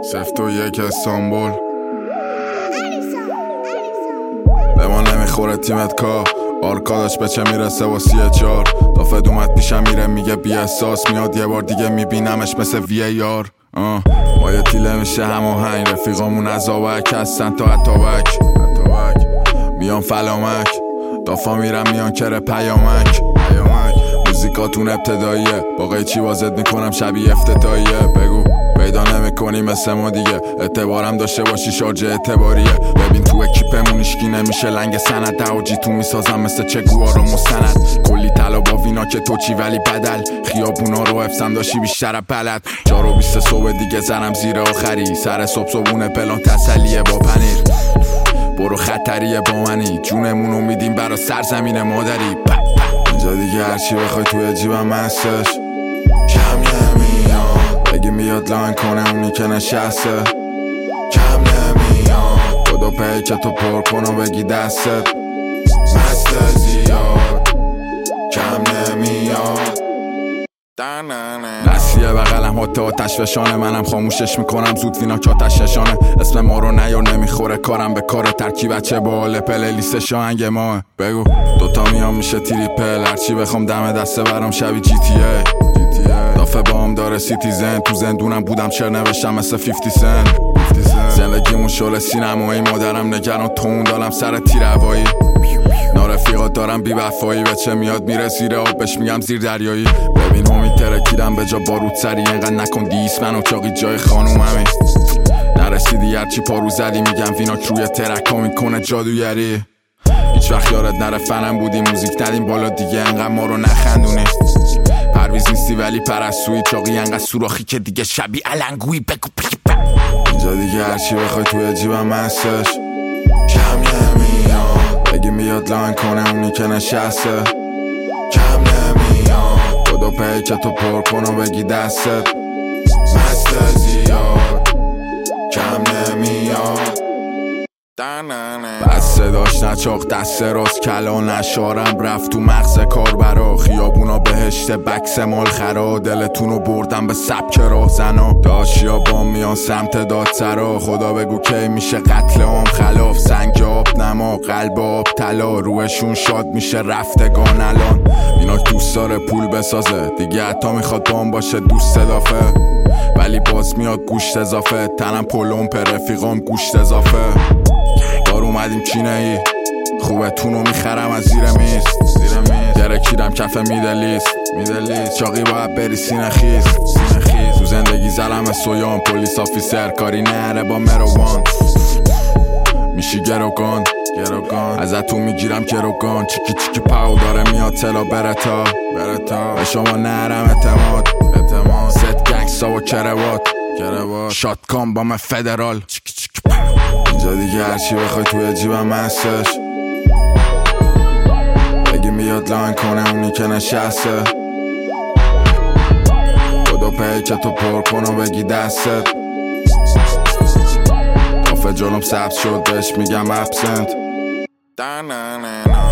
سفت و یک استانبول به ما نمیخوره تیمت کا آرکادش به چه میرسه و 34 دافت اومد پیشم میره میگه بی احساس میاد یه بار دیگه میبینمش مثل VAR ما یه تیله میشه هماهنگ رفیقامون از آوک هستن تا اتابک میان فلامک دافا میرم میان کره پیامک موزیکاتون ابتداییه با قیچی وازد میکنم شبیه افتتاحیه بگو پیدا نمیکنی مثل ما دیگه اعتبارم داشته باشی شارژ اعتباریه ببین تو اکیپمون اشکی نمیشه لنگ سند دعاجی تو میسازم مثل چگوارو مستند کلی طلا با وینا که تو چی ولی بدل خیابونا رو حفظم داشتی بیشتر بلد 4 و 20 صبح دیگه زنم زیر آخری سر صبحونه پلان تسلیه با پنیر برو خطریه با منی جونمونو میدیم برا سرزمین مادری اینجا دیگه هرچی بخوای توی جیبم هستش کم نمیاد بگی میاد لاین کنه اونی که نشسته کم نمیاد خدا پی که تو پر کن و بگی دستت مست زیاد کم نمیاد نسیه بغلم حتی آتش فشانه منم خاموشش میکنم زود وینا که آتش نشانه اسم ما رو نیار نمیخوره کارم به کار ترکی بچه باله پله لیست شاهنگ ماه بگو دوتا میام میشه تریپل هرچی بخوام دم دسته برام شبی GTA دافه بام داره سیتیزن تو زندونم بودم شعر نوشتم مثل 50 سنت زندگیمون شل سینمایی مادرم نگران تون دارم سر تیر هوایی نارفیقات دارم بی وفایی به چه میاد میره زیر آب بهش میگم زیر دریایی ببین همی ترکیدم به جا بارود سری اینقدر نکن دیس من و چاقی جای خانوممی نرسیدی هرچی پارو زدی میگم ویناک روی ترک ها میکنه جادوگری هیچ وقت یارت نره فنم بودی موزیک ندیم بالا دیگه انقدر ما رو نخندونی پرویز نیستی ولی پرستویی چاقی انقدر سوراخی که دیگه شبی علنگویی بگو اینجا دیگه هرچی بخوای توی جیبم هستش کم نمیاد بگی میاد لاین کنه اونی که نشسته کم نمیاد خدا پی که تو پر کن و بگی دستت مست زیاد کم نمیاد بس صداش نچاق دست راست کلا نشارم رفت تو مغز کار برا خیابونا بهشت بکس مال خرا دلتونو بردم به سبک راه زنا داشیا با میان سمت دادسرا خدا بگو کی میشه قتل عام خلاف سنگ آب نما قلب آب طلا روحشون شاد میشه رفتگان الان اینا دوست داره پول بسازه دیگه حتی میخواد بام باشه دوست اضافه ولی باز میاد گوشت اضافه تنم پلوم پر رفیقام گوشت اضافه دار اومدیم چینه ای خوبه تونو میخرم از زیر میز درکیدم کف میدلیست چاقی باید بری سینه خیز تو زندگی زلم سویان پولیس آفیسر کاری نره با مروان میشی گروگان ازتون میگیرم گروگان چیکی پاو داره میاد تلا برتا به شما نرم اعتماد ست گنگستا و کروات شاتکام با من فدرال اینجا دیگه هرچی بخوای توی جیبم هستش بگی میاد لاین کنه اونی که نشسته خدا پی که تو پر کن و بگی دستت کافه جلوم سبز شد بهش میگم ابسنت